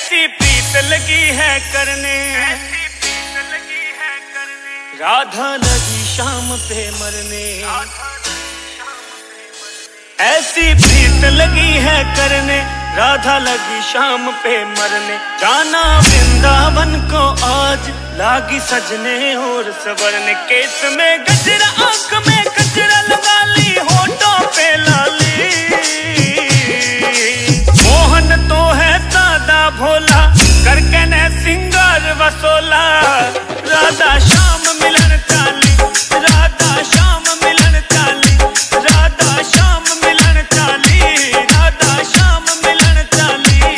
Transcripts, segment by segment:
ऐसी प्रीत लगी है करने, राधा लगी शाम पे मरने। ऐसी प्रीत लगी है करने, राधा लगी शाम पे मरने। जाना वृंदावन को आज, लागी सजने और सवरने। केस में गजरा, आंख में गजरा लगा ली, होठों पे लाली। मोहन तो है सादा भोला, करके ने सिंगार वसोला। राधा श्याम मिलन चाली, राधा श्याम मिलन चाली, राधा श्याम मिलन चाली, राधा श्याम मिलन चाली।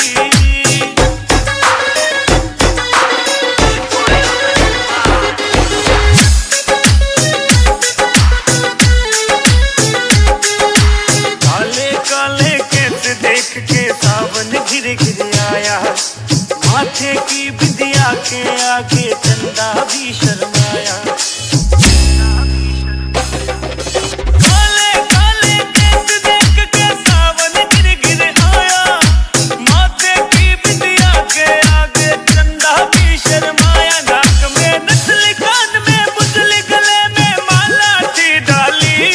काले काले केस देख के सावन घिर घिर आया, माथे की बिंदिया के आगे चंदा भी शर्माया। काले काले केस देख के सावन गिर गिर आया, माथे की बिंदिया के आगे चंदा भी शर्माया। नाक में नथली, कान में बुजली, गले में माला थी डाली।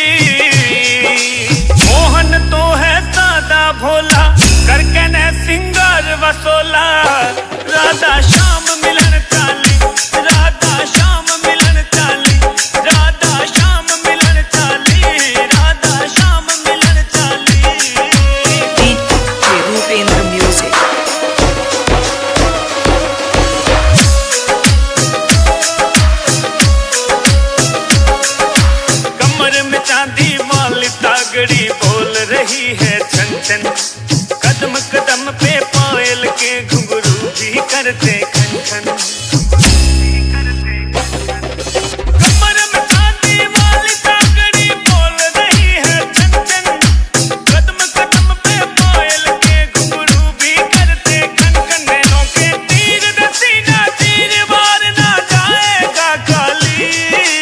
मोहन तो है सादा भोला, करके ने सिंगार वसोला। राधा श्याम मिलन चाली, राधा श्याम मिलन चाली, राधा श्याम मिलन चाली, राधा श्याम मिलन चाली। DJ Rupendra Music. कमर में चांदी वाली तागड़ी बोल रही है छन छन। कदम कदम पे पायल के घुंघरू भी करते खन खन। कमर में चांदी वाली तागड़ी बोल रही है छन छन। कदम कदम पे पायल के घुंघरू भी करते खन खन। नैनों के तीर दसीना, तीर बार ना जाएगा खाली।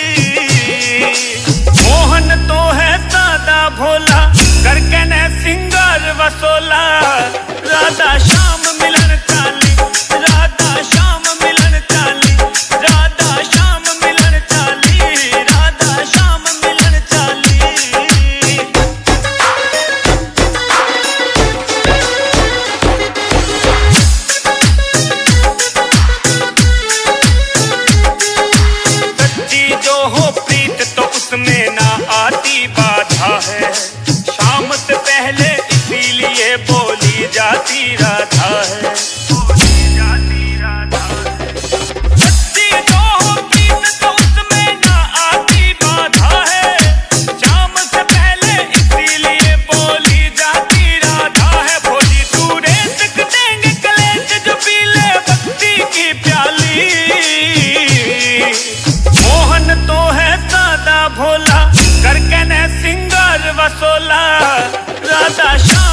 मोहन तो है सादा भोला, करके ने सिंगार वसोला। राधा श्याम मिलन चाली, राधा श्याम मिलन चाली, राधा श्याम मिलन चाली, राधा श्याम मिलन चाली। सच्ची जो हो प्रीत तो उसमें ना आती बाधा है। शाम से पहले इसीलिए बोली जाती राधा है। सच्ची जो हो प्रीत तो उसमें ना आती बाधा है। शाम से पहले इसीलिए बोली जाती राधा है। भोली तू रेत देंगे कलेज जो पी ले भक्ति की प्याली। मोहन तो है सादा भोला, करके ने सिंगार वसोला। राधा श्याम